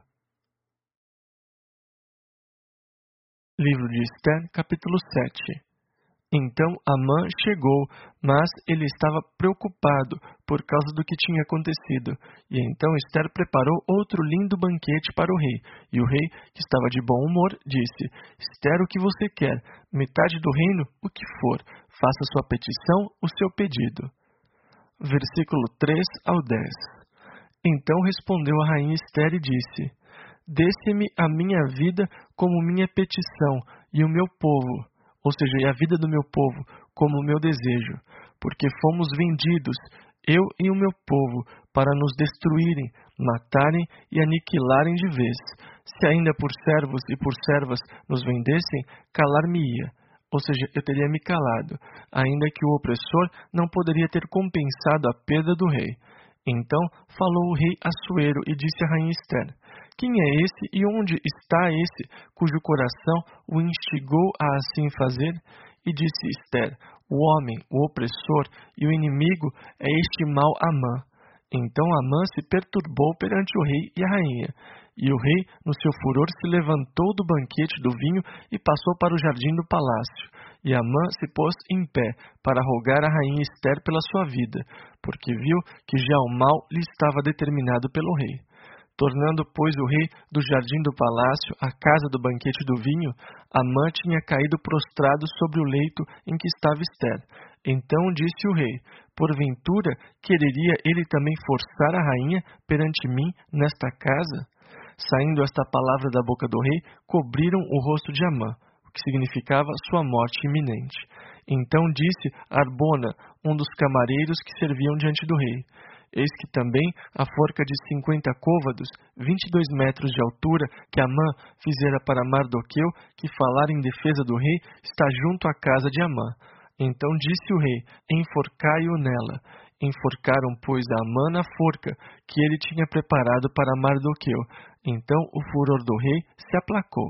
Livro de Ester, capítulo 7. Então Amã chegou, mas ele estava preocupado por causa do que tinha acontecido. E então Ester preparou outro lindo banquete para o rei. E o rei, que estava de bom humor, disse, Ester, o que você quer? Metade do reino? O que for. Faça sua petição, o seu pedido. versículo 3 ao 10. Então respondeu a rainha Esther e disse: Dê-se-me a minha vida como minha petição, e o meu povo, ou seja, e a vida do meu povo, como o meu desejo, porque fomos vendidos, eu e o meu povo, para nos destruírem, matarem e aniquilarem de vez. Se ainda por servos e por servas nos vendessem, calar-me-ia, ou seja, eu teria me calado, ainda que o opressor não poderia ter compensado a perda do rei. Então falou o rei Assuero e disse à rainha Esther: Quem é esse e onde está esse cujo coração o instigou a assim fazer? E disse Esther: O homem, o opressor e o inimigo é este mau Amã. Então Amã se perturbou perante o rei e a rainha. E o rei, no seu furor, se levantou do banquete do vinho e passou para o jardim do palácio. E Amã se pôs em pé para rogar a rainha Esther pela sua vida, porque viu que já o mal lhe estava determinado pelo rei. Tornando, pois, o rei do jardim do palácio à casa do banquete do vinho, Amã tinha caído prostrado sobre o leito em que estava Esther. Então disse o rei: Porventura, quereria ele também forçar a rainha perante mim nesta casa? Saindo esta palavra da boca do rei, cobriram o rosto de Amã, o que significava sua morte iminente. Então disse Arbona, um dos camareiros que serviam diante do rei: Eis que também a forca de 50 côvados, 22 metros de altura, que Amã fizera para Mardoqueu, que falara em defesa do rei, está junto à casa de Amã. Então disse o rei: Enforcai-o nela. Enforcaram, pois, a Amã na forca que ele tinha preparado para Mardoqueu. Então o furor do rei se aplacou.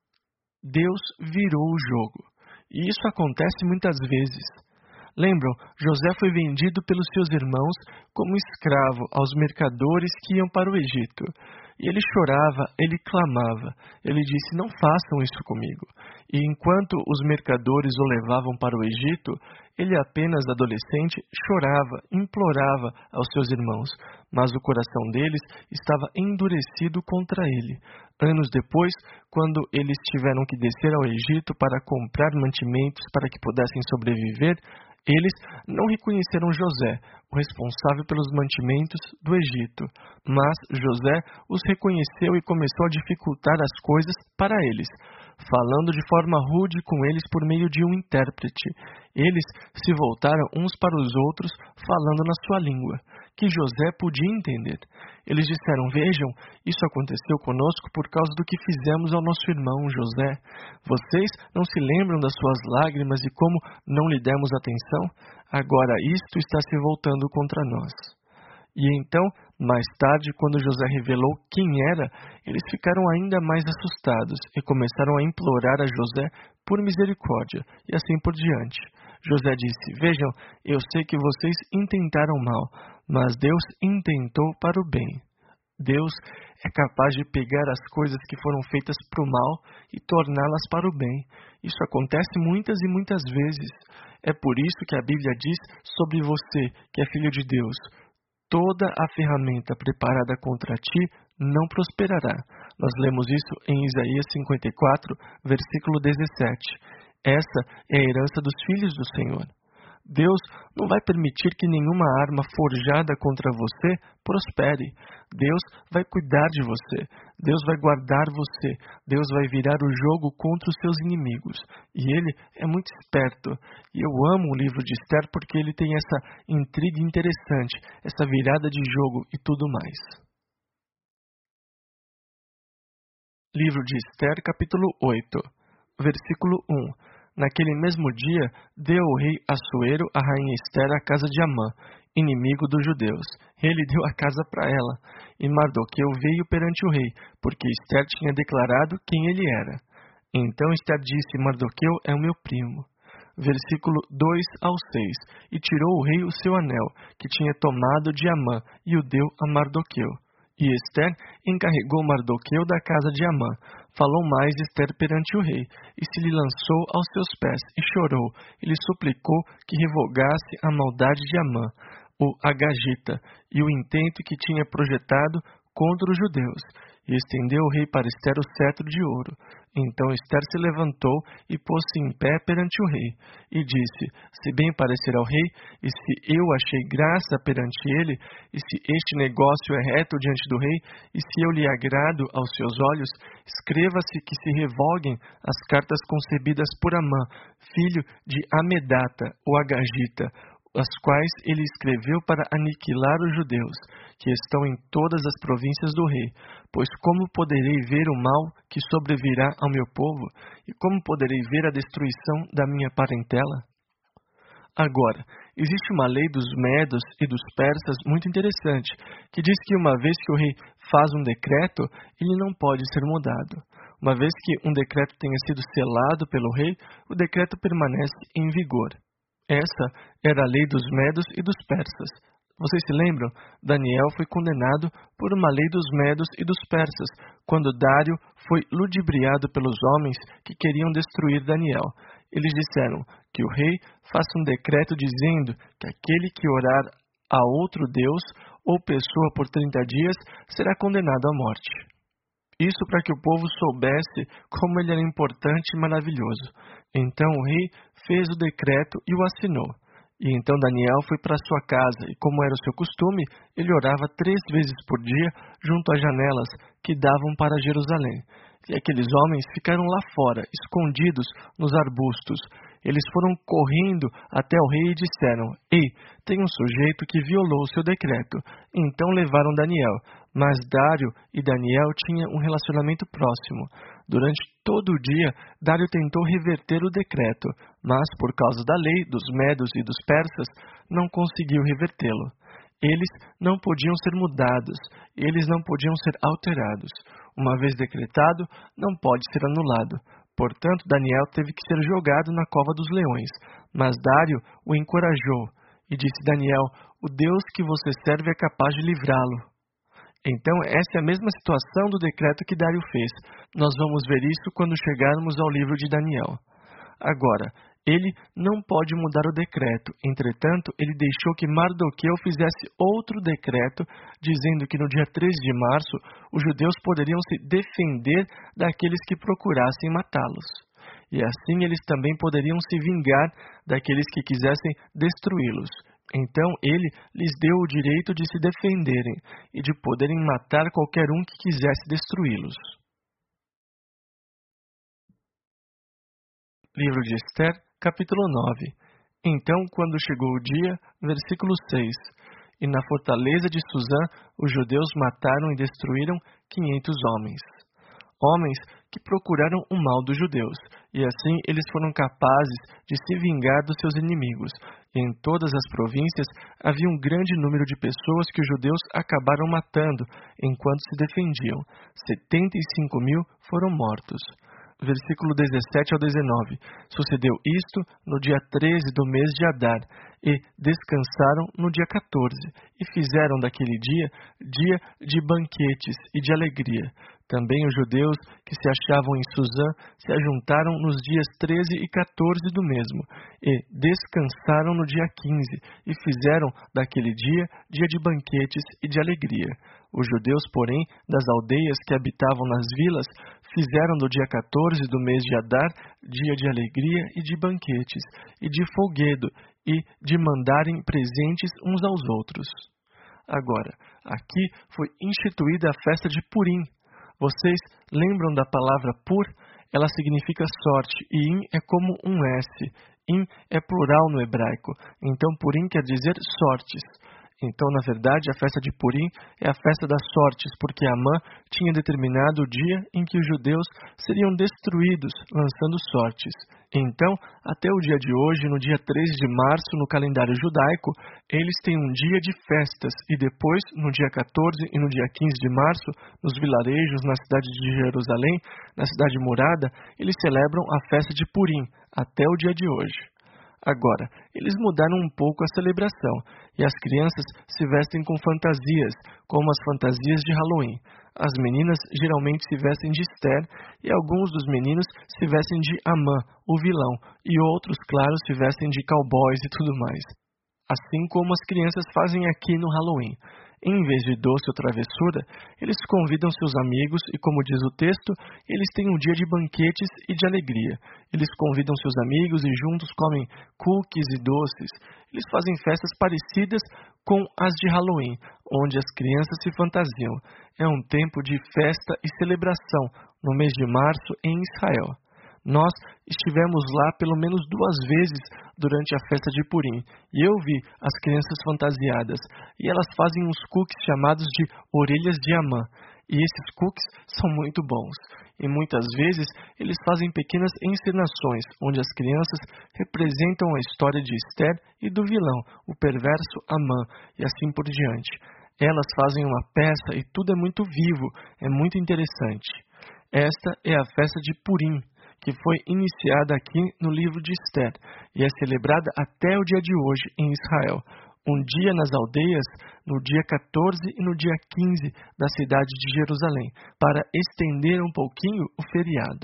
Deus virou o jogo. E isso acontece muitas vezes. Lembram, José foi vendido pelos seus irmãos como escravo aos mercadores que iam para o Egito. E ele chorava, ele clamava. Ele disse: Não façam isso comigo. E enquanto os mercadores o levavam para o Egito, ele, apenas adolescente, chorava, implorava aos seus irmãos, mas o coração deles estava endurecido contra ele. Anos depois, quando eles tiveram que descer ao Egito para comprar mantimentos para que pudessem sobreviver, eles não reconheceram José, o responsável pelos mantimentos do Egito, mas José os reconheceu e começou a dificultar as coisas para eles, falando de forma rude com eles por meio de um intérprete. Eles se voltaram uns para os outros, falando na sua língua, que José podia entender. Eles disseram: Vejam, isso aconteceu conosco por causa do que fizemos ao nosso irmão José. Vocês não se lembram das suas lágrimas e como não lhe demos atenção? Agora isto está se voltando contra nós. E então, mais tarde, quando José revelou quem era, eles ficaram ainda mais assustados e começaram a implorar a José por misericórdia, e assim por diante. José disse: Vejam, eu sei que vocês intentaram mal, mas Deus intentou para o bem. Deus é capaz de pegar as coisas que foram feitas para o mal e torná-las para o bem. Isso acontece muitas e muitas vezes. É por isso que a Bíblia diz sobre você, que é filho de Deus: toda a ferramenta preparada contra ti não prosperará. Nós lemos isso em Isaías 54, versículo 17. Essa é a herança dos filhos do Senhor. Deus não vai permitir que nenhuma arma forjada contra você prospere. Deus vai cuidar de você. Deus vai guardar você. Deus vai virar o jogo contra os seus inimigos. E Ele é muito esperto. E eu amo o livro de Esther porque ele tem essa intriga interessante, essa virada de jogo e tudo mais. Livro de Esther, capítulo 8, versículo 1. Naquele mesmo dia, deu o rei Assuero a rainha Esther a casa de Amã, inimigo dos judeus. Ele deu a casa para ela, e Mardoqueu veio perante o rei, porque Esther tinha declarado quem ele era. Então Esther disse: Mardoqueu é o meu primo. Versículo 2 ao 6. E tirou o rei o seu anel, que tinha tomado de Amã, e o deu a Mardoqueu. E Esther encarregou Mardoqueu da casa de Amã. Falou mais Esther perante o rei, e se lhe lançou aos seus pés, e chorou, e lhe suplicou que revogasse a maldade de Amã, o Agagita, e o intento que tinha projetado contra os judeus. E estendeu o rei para Esther o cetro de ouro. Então Esther se levantou e pôs-se em pé perante o rei, e disse: Se bem parecer ao rei, e se eu achei graça perante ele, e se este negócio é reto diante do rei, e se eu lhe agrado aos seus olhos, escreva-se que se revoguem as cartas concebidas por Amã, filho de Amedata, o Agagita, as quais ele escreveu para aniquilar os judeus, que estão em todas as províncias do rei. Pois como poderei ver o mal que sobrevirá ao meu povo? E como poderei ver a destruição da minha parentela? Agora, existe uma lei dos medos e dos persas muito interessante, que diz que uma vez que o rei faz um decreto, ele não pode ser mudado. Uma vez que um decreto tenha sido selado pelo rei, o decreto permanece em vigor. Essa era a lei dos medos e dos persas. Vocês se lembram? Daniel foi condenado por uma lei dos medos e dos persas, quando Dário foi ludibriado pelos homens que queriam destruir Daniel. Eles disseram que o rei faça um decreto dizendo que aquele que orar a outro Deus ou pessoa por 30 dias será condenado à morte. Isso para que o povo soubesse como ele era importante e maravilhoso. Então o rei fez o decreto e o assinou. E então Daniel foi para sua casa, e como era o seu costume, ele orava 3 vezes por dia junto às janelas que davam para Jerusalém. E aqueles homens ficaram lá fora, escondidos nos arbustos. Eles foram correndo até o rei e disseram: Ei, tem um sujeito que violou o seu decreto. Então levaram Daniel. Mas Dário e Daniel tinham um relacionamento próximo. Durante todo o dia, Dário tentou reverter o decreto, mas por causa da lei dos medos e dos persas, não conseguiu revertê-lo. Eles não podiam ser mudados, eles não podiam ser alterados. Uma vez decretado, não pode ser anulado. Portanto, Daniel teve que ser jogado na cova dos leões. Mas Dário o encorajou e disse: Daniel, o Deus que você serve é capaz de livrá-lo. Então, essa é a mesma situação do decreto que Dário fez. Nós vamos ver isso quando chegarmos ao livro de Daniel. Agora, ele não pode mudar o decreto. Entretanto, ele deixou que Mardoqueu fizesse outro decreto, dizendo que no dia 13 de março, os judeus poderiam se defender daqueles que procurassem matá-los. E assim eles também poderiam se vingar daqueles que quisessem destruí-los. Então ele lhes deu o direito de se defenderem e de poderem matar qualquer um que quisesse destruí-los. Livro de Esther, capítulo 9. Então, quando chegou o dia, versículo 6, e na fortaleza de Suzã, os judeus mataram e destruíram 500 homens. Homens que procuraram o mal dos judeus, e assim eles foram capazes de se vingar dos seus inimigos. E em todas as províncias havia um grande número de pessoas que os judeus acabaram matando enquanto se defendiam. 75.000 foram mortos. Versículo 17 ao 19. Sucedeu isto no dia 13 do mês de Adar, e descansaram no dia 14, e fizeram daquele dia de banquetes e de alegria. Também os judeus que se achavam em Suzã se ajuntaram nos dias 13 e 14 do mesmo, e descansaram no dia 15, e fizeram daquele dia de banquetes e de alegria. Os judeus, porém, das aldeias que habitavam nas vilas, fizeram do dia 14 do mês de Adar dia de alegria e de banquetes, e de folguedo, e de mandarem presentes uns aos outros. Agora, aqui foi instituída a festa de Purim. Vocês lembram da palavra pur? Ela significa sorte, e im é como um S. Im é plural no hebraico, então Purim quer dizer sortes. Então, na verdade, a festa de Purim é a festa das sortes, porque Amã tinha determinado o dia em que os judeus seriam destruídos, lançando sortes. Então, até o dia de hoje, no dia 13 de março, no calendário judaico, eles têm um dia de festas, e depois, no dia 14 e no dia 15 de março, nos vilarejos, na cidade de Jerusalém, na cidade murada, eles celebram a festa de Purim, até o dia de hoje. Agora, eles mudaram um pouco a celebração, e as crianças se vestem com fantasias, como as fantasias de Halloween. As meninas geralmente se vestem de Esther, e alguns dos meninos se vestem de Amã, o vilão, e outros, claro, se vestem de cowboys e tudo mais. Assim como as crianças fazem aqui no Halloween. Em vez de doce ou travessura, eles convidam seus amigos e, como diz o texto, eles têm um dia de banquetes e de alegria. Eles convidam seus amigos e juntos comem cookies e doces. Eles fazem festas parecidas com as de Halloween, onde as crianças se fantasiam. É um tempo de festa e celebração no mês de março em Israel. Nós estivemos lá pelo menos 2 vezes durante a festa de Purim, e eu vi as crianças fantasiadas, e elas fazem uns cookies chamados de orelhas de Amã, e esses cookies são muito bons, e muitas vezes eles fazem pequenas encenações, onde as crianças representam a história de Esther e do vilão, o perverso Amã, e assim por diante. Elas fazem uma peça e tudo é muito vivo, é muito interessante. Esta é a festa de Purim, que foi iniciada aqui no livro de Esther e é celebrada até o dia de hoje em Israel. Um dia nas aldeias, no dia 14 e no dia 15 da cidade de Jerusalém, para estender um pouquinho o feriado.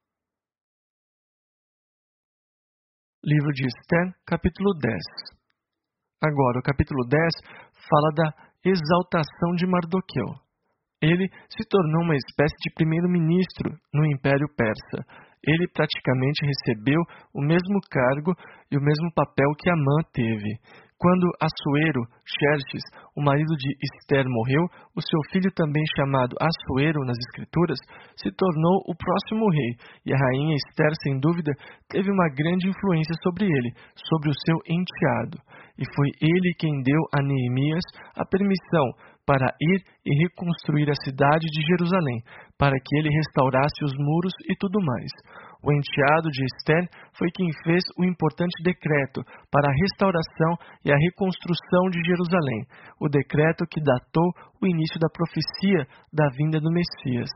Livro de Esther, capítulo 10. Agora, o capítulo 10 fala da exaltação de Mardoqueu. Ele se tornou uma espécie de primeiro-ministro no Império Persa. Ele praticamente recebeu o mesmo cargo e o mesmo papel que Amã teve. Quando Assuero, Xerxes, o marido de Esther, morreu, o seu filho, também chamado Assuero nas Escrituras, se tornou o próximo rei, e a rainha Esther, sem dúvida, teve uma grande influência sobre ele, sobre o seu enteado. E foi ele quem deu a Neemias a permissão para ir e reconstruir a cidade de Jerusalém, para que ele restaurasse os muros e tudo mais. O enteado de Esther foi quem fez o importante decreto para a restauração e a reconstrução de Jerusalém, o decreto que datou o início da profecia da vinda do Messias.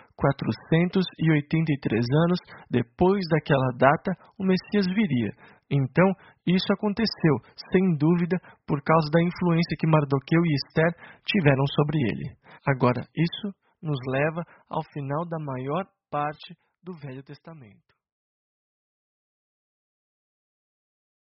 483 anos depois daquela data, o Messias viria. Então, isso aconteceu, sem dúvida, por causa da influência que Mardoqueu e Esther tiveram sobre ele. Agora, isso nos leva ao final da maior parte do Velho Testamento.